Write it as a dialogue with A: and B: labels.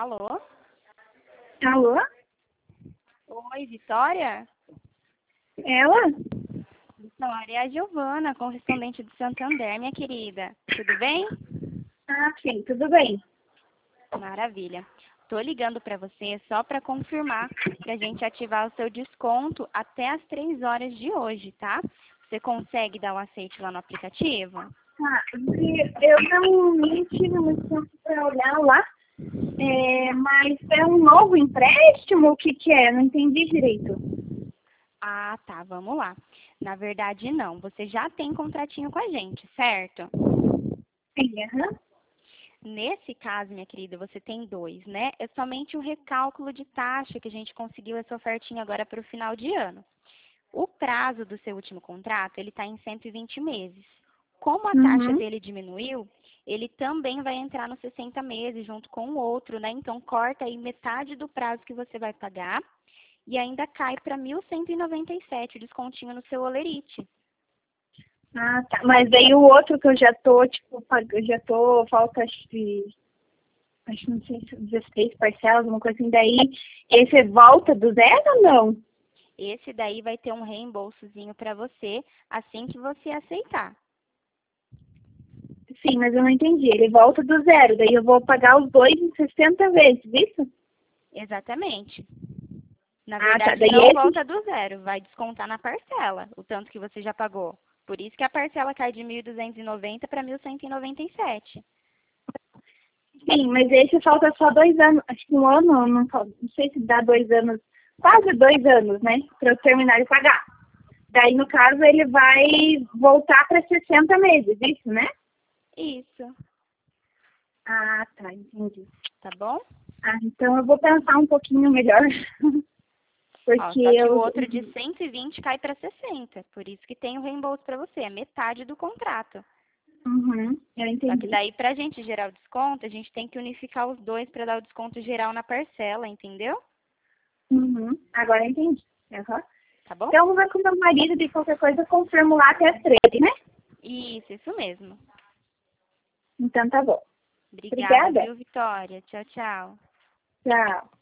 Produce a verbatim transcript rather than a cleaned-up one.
A: Alô?
B: Alô?
A: Oi, Vitória?
B: Ela?
A: Vitória, é a Giovana, correspondente do Santander, minha querida. Tudo bem?
B: Ah, sim, tudo bem.
A: Maravilha. Tô ligando para você só para confirmar para a gente ativar o seu desconto até as três horas de hoje, tá? Você consegue dar o aceite lá no aplicativo?
B: Tá, eu não, não tive muito tempo para olhar lá, é, mas é um novo empréstimo? O que que é? Não entendi direito.
A: Ah, tá, vamos lá. Na verdade, não. Você já tem contratinho com a gente, certo?
B: Sim, aham.
A: Nesse caso, minha querida, você tem dois, né? É somente o recálculo de taxa que a gente conseguiu essa ofertinha agora para o final de ano. O prazo do seu último contrato, ele está em cento e vinte meses. Como a taxa
B: Uhum.
A: dele diminuiu, ele também vai entrar nos sessenta meses junto com o outro, né? Então, corta aí metade do prazo que você vai pagar e ainda cai para mil cento e noventa e sete o descontinho no seu Olerite.
B: Ah, tá. Mas daí o outro que eu já tô, tipo, pag- já tô, falta acho que, acho que não sei se dezesseis parcelas, alguma coisa assim, daí esse volta do zero ou não?
A: Esse daí vai ter um reembolsozinho para você assim que você aceitar.
B: Sim, mas eu não entendi. Ele volta do zero, daí eu vou pagar os dois em sessenta vezes, isso?
A: Exatamente. Na
B: Ah, tá.
A: verdade,
B: Daí
A: não
B: esse
A: volta do zero, vai descontar na parcela, o tanto que você já pagou. Por isso que a parcela cai de mil duzentos e noventa para mil cento e noventa e sete.
B: Sim, mas esse falta só dois anos, acho que um ano, não, fal- não sei se dá dois anos, quase dois anos, né, para eu terminar de pagar. Daí, no caso, ele vai voltar para sessenta meses, isso, né?
A: Isso,
B: Ah, tá, entendi.
A: tá bom?
B: Ah, então eu vou pensar um pouquinho melhor,
A: Ó,
B: porque
A: só que o
B: eu...
A: outro de cento e vinte cai para sessenta, por isso que tem o reembolso para você, é metade do contrato.
B: Uhum, eu
A: Só que
B: entendi.
A: daí, para a gente gerar o desconto, a gente tem que unificar os dois para dar o desconto geral na parcela, entendeu?
B: Uhum, agora eu entendi. Uhum.
A: Tá bom?
B: Então, eu vou ver com meu marido, de qualquer coisa, eu confirmo lá até as treze, né?
A: Isso, isso mesmo.
B: Então, tá bom.
A: Obrigada,
B: Obrigada.
A: viu, Vitória? Tchau, tchau.
B: Tchau.